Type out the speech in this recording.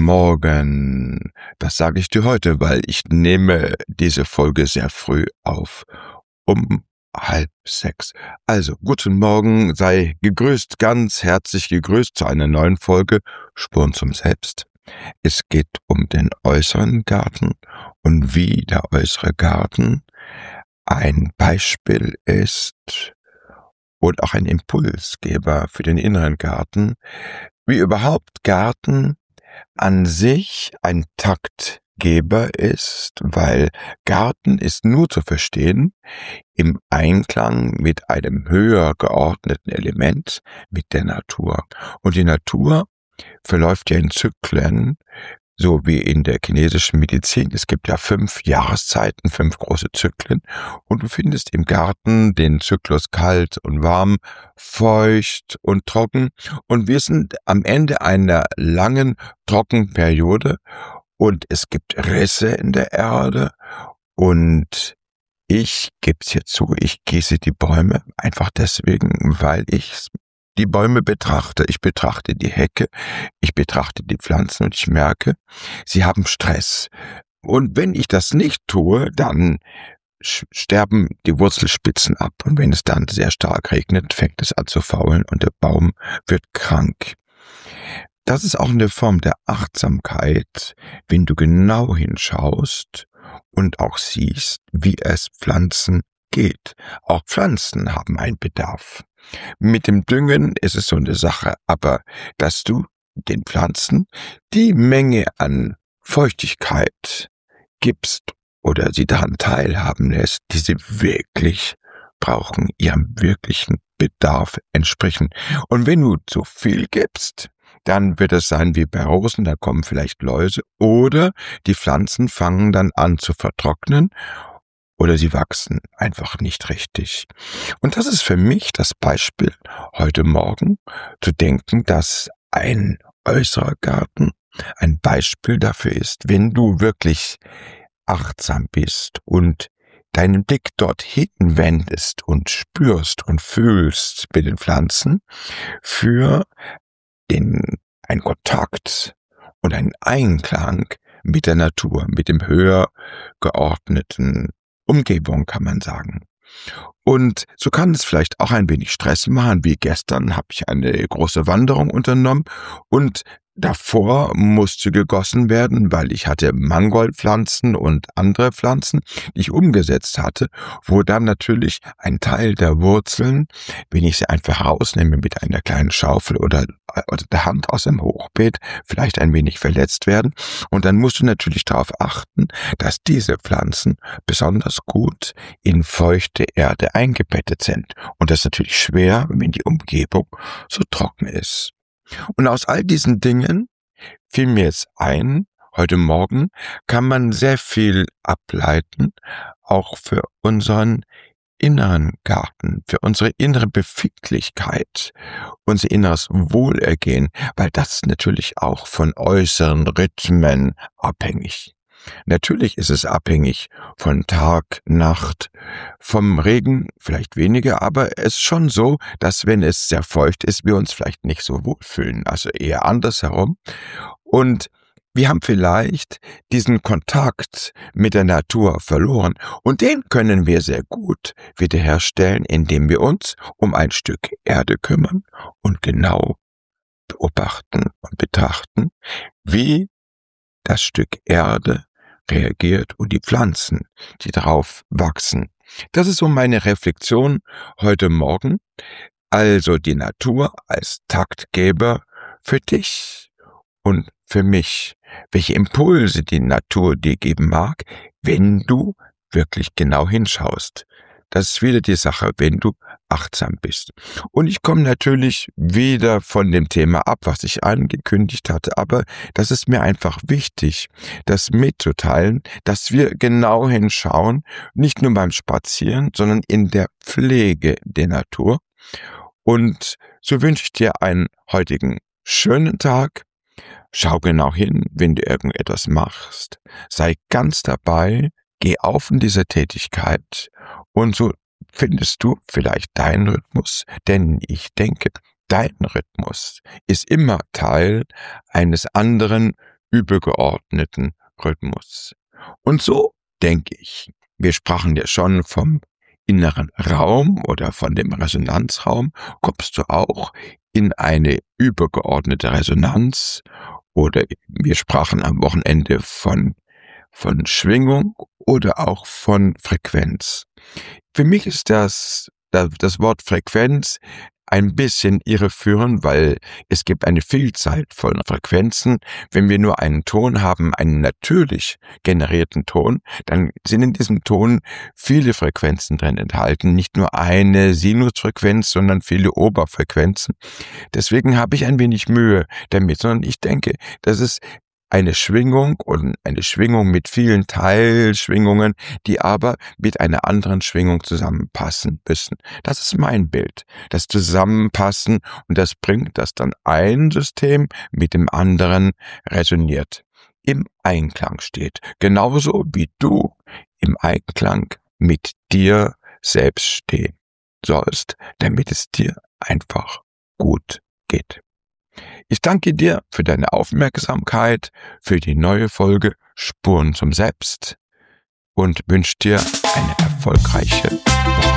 Morgen. Das sage ich dir heute, weil ich nehme diese Folge sehr früh auf, um 5:30. Also, guten Morgen, sei gegrüßt, ganz herzlich gegrüßt zu einer neuen Folge Spuren zum Selbst. Es geht um den äußeren Garten und wie der äußere Garten ein Beispiel ist und auch ein Impulsgeber für den inneren Garten, wie überhaupt Garten an sich ein Taktgeber ist, weil Garten ist nur zu verstehen im Einklang mit einem höher geordneten Element, mit der Natur. Und die Natur verläuft ja in Zyklen, so wie in der chinesischen Medizin. Es gibt ja 5 Jahreszeiten, 5 große Zyklen. Und du findest im Garten den Zyklus kalt und warm, feucht und trocken. Und wir sind am Ende einer langen Trockenperiode und es gibt Risse in der Erde. Und ich gebe es jetzt zu, ich gieße die Bäume einfach deswegen, weil ich die Bäume betrachte. Ich betrachte die Hecke, ich betrachte die Pflanzen und ich merke, sie haben Stress. Und wenn ich das nicht tue, dann sterben die Wurzelspitzen ab. Und wenn es dann sehr stark regnet, fängt es an zu faulen und der Baum wird krank. Das ist auch eine Form der Achtsamkeit, wenn du genau hinschaust und auch siehst, wie es Pflanzen geht. Auch Pflanzen haben einen Bedarf. Mit dem Düngen ist es so eine Sache, aber dass du den Pflanzen die Menge an Feuchtigkeit gibst oder sie daran teilhaben lässt, die sie wirklich brauchen, ihrem wirklichen Bedarf entsprechen. Und wenn du zu viel gibst, dann wird es sein wie bei Rosen, da kommen vielleicht Läuse oder die Pflanzen fangen dann an zu vertrocknen oder sie wachsen einfach nicht richtig. Und das ist für mich das Beispiel heute Morgen, zu denken, dass ein äußerer Garten ein Beispiel dafür ist, wenn du wirklich achtsam bist und deinen Blick dorthin wendest und spürst und fühlst mit den Pflanzen für einen Kontakt und einen Einklang mit der Natur, mit dem höher geordneten Umgebung, kann man sagen. Und so kann es vielleicht auch ein wenig Stress machen, wie gestern habe ich eine große Wanderung unternommen und davor musste gegossen werden, weil ich hatte Mangoldpflanzen und andere Pflanzen, die ich umgesetzt hatte, wo dann natürlich ein Teil der Wurzeln, wenn ich sie einfach rausnehme mit einer kleinen Schaufel oder der Hand aus dem Hochbeet, vielleicht ein wenig verletzt werden. Und dann musst du natürlich darauf achten, dass diese Pflanzen besonders gut in feuchte Erde eingebettet sind. Und das ist natürlich schwer, wenn die Umgebung so trocken ist. Und aus all diesen Dingen fiel mir jetzt ein, heute Morgen kann man sehr viel ableiten, auch für unseren inneren Garten, für unsere innere Befindlichkeit, unser inneres Wohlergehen, weil das natürlich auch von äußeren Rhythmen abhängig. Natürlich ist es abhängig von Tag, Nacht, vom Regen vielleicht weniger, aber es ist schon so, dass wenn es sehr feucht ist, wir uns vielleicht nicht so wohlfühlen, also eher andersherum. Und wir haben vielleicht diesen Kontakt mit der Natur verloren und den können wir sehr gut wiederherstellen, indem wir uns um ein Stück Erde kümmern und genau beobachten und betrachten, wie das Stück Erde reagiert und die Pflanzen, die darauf wachsen. Das ist so meine Reflexion heute Morgen. Also die Natur als Taktgeber für dich und für mich. Welche Impulse die Natur dir geben mag, wenn du wirklich genau hinschaust. Das ist wieder die Sache, wenn du achtsam bist. Und ich komme natürlich wieder von dem Thema ab, was ich angekündigt hatte, aber das ist mir einfach wichtig, das mitzuteilen, dass wir genau hinschauen, nicht nur beim Spazieren, sondern in der Pflege der Natur. Und so wünsche ich dir einen heutigen schönen Tag. Schau genau hin, wenn du irgendetwas machst. Sei ganz dabei, geh auf in dieser Tätigkeit und so findest du vielleicht deinen Rhythmus, denn ich denke, dein Rhythmus ist immer Teil eines anderen übergeordneten Rhythmus. Und so denke ich, wir sprachen ja schon vom inneren Raum oder von dem Resonanzraum, kommst du auch in eine übergeordnete Resonanz, oder wir sprachen am Wochenende von Schwingung oder auch von Frequenz. Für mich ist das Wort Frequenz ein bisschen irreführend, weil es gibt eine Vielzahl von Frequenzen. Wenn wir nur einen Ton haben, einen natürlich generierten Ton, dann sind in diesem Ton viele Frequenzen drin enthalten. Nicht nur eine Sinusfrequenz, sondern viele Oberfrequenzen. Deswegen habe ich ein wenig Mühe damit, sondern ich denke, dass es eine Schwingung und eine Schwingung mit vielen Teilschwingungen, die aber mit einer anderen Schwingung zusammenpassen müssen. Das ist mein Bild. Das Zusammenpassen, und das bringt, dass dann ein System mit dem anderen resoniert, im Einklang steht. Genauso wie du im Einklang mit dir selbst stehen sollst, damit es dir einfach gut geht. Ich danke dir für deine Aufmerksamkeit, für die neue Folge Spuren zum Selbst und wünsche dir eine erfolgreiche Woche.